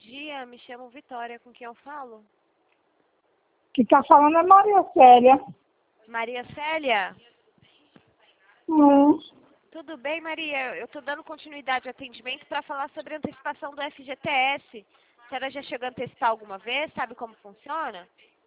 dia, me chamo Vitória, com quem eu falo? Que está falando é Maria Célia. Maria Célia? Hum. Tudo bem, Maria? Eu estou dando continuidade ao atendimento para falar sobre a antecipação do FGTS. A senhora já chegou a antecipar alguma vez? Sabe como funciona?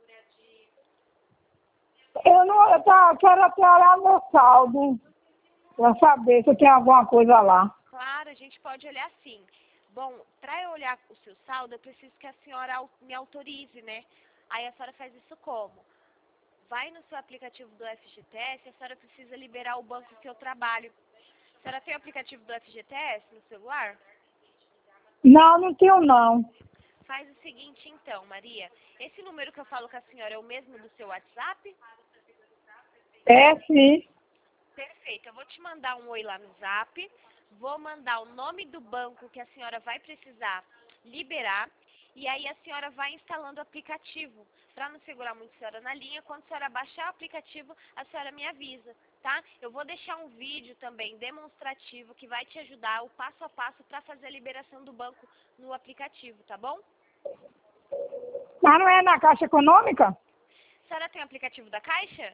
Eu quero até olhar meu saldo para saber se tem alguma coisa lá. Claro, a gente pode olhar sim. Bom, para eu olhar o seu saldo, eu preciso que a senhora me autorize, né? Aí a senhora faz isso como? Vai no seu aplicativo do FGTS, a senhora precisa liberar o banco que eu trabalho. A senhora tem o aplicativo do FGTS no celular? Não, não tenho não. Faz o seguinte então, Maria. Esse número que eu falo com a senhora é o mesmo do seu WhatsApp? É sim. Perfeito. Eu vou te mandar um oi lá no Zap. Vou mandar o nome do banco que a senhora vai precisar liberar. E aí a senhora vai instalando o aplicativo. Para não segurar muito a senhora na linha, quando a senhora baixar o aplicativo, a senhora me avisa, tá? Eu vou deixar um vídeo também demonstrativo que vai te ajudar o passo a passo para fazer a liberação do banco no aplicativo, tá bom? Mas não é na Caixa Econômica? A senhora tem o aplicativo da Caixa?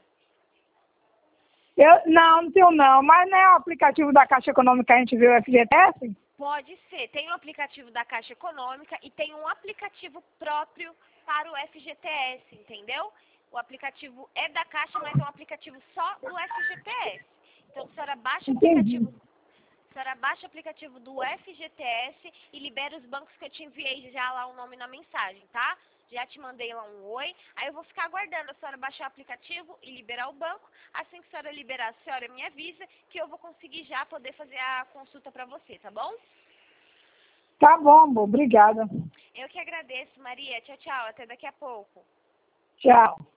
Não tenho não. Mas não é o aplicativo da Caixa Econômica que a gente vê o FGTS? Pode ser. Tem um aplicativo da Caixa Econômica e tem um aplicativo próprio para o FGTS, entendeu? O aplicativo é da Caixa, mas é um aplicativo só do FGTS. Então, a senhora baixa o Entendi. aplicativo, a senhora baixa o aplicativo do FGTS e libera os bancos que eu te enviei já lá o nome na mensagem, tá? Já te mandei lá um oi. Aí eu vou ficar aguardando a senhora baixar o aplicativo e liberar o banco. Assim que a senhora liberar, a senhora me avisa que eu vou conseguir já poder fazer a consulta para você, tá bom? Tá bom, amor. Obrigada. Eu que agradeço, Maria. Tchau, tchau. Até daqui a pouco. Tchau.